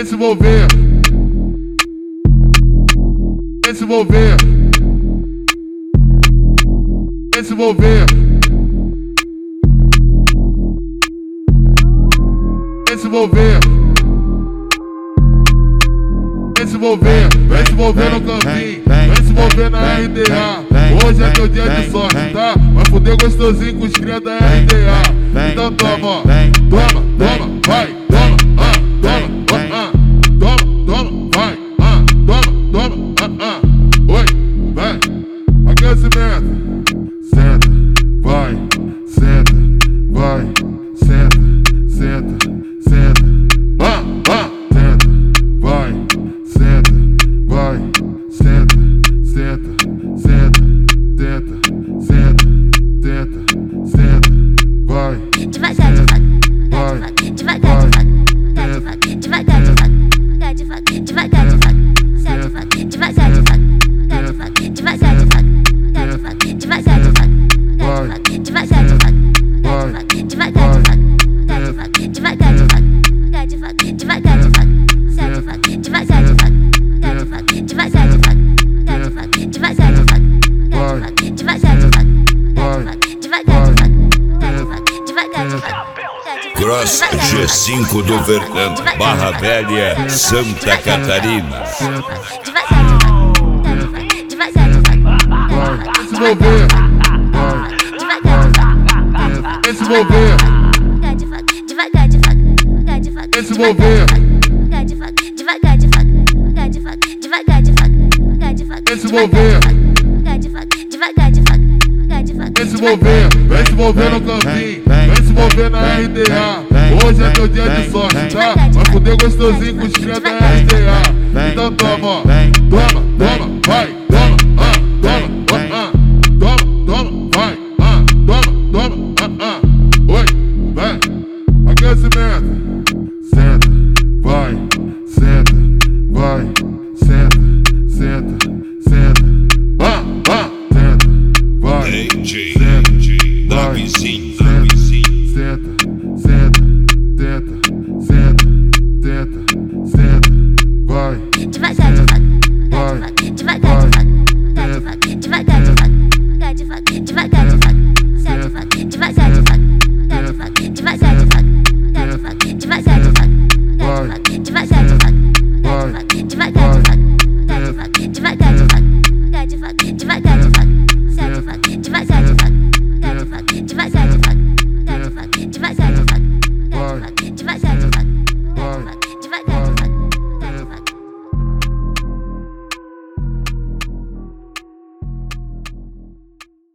Vem se envolver, vem se envolver, vem se envolver, vem se envolver, vem se envolver, vem se envolver no campinho, vem se envolver na RDA. Hoje é teu dia de sorte, tá? Vai fuder gostosinho com os cria da RDA. Então toma, ó, toma, toma, vai, toma, toma, toma, vai, toma, oi, vai, aquecimento, senta, vai, senta, vai, senta, senta, senta, senta, vai, senta, vai, senta, senta, senta, senta, senta, senta, senta, vai, devagar, devagar, devagar, devagar, devagar, devagar, devagar, Cross G5 do Verdão, Barra Velha, Santa Catarina. vem se envolver, vem se envolver, vem se envolver, vem se envolver, vem se envolver, vem se envolver no campinho, vem se envolver na RDA. Hoje é teu dia de sorte, tá? Vai fuder gostosinho com os cria da RDA. Então toma, ó, toma, toma, vai.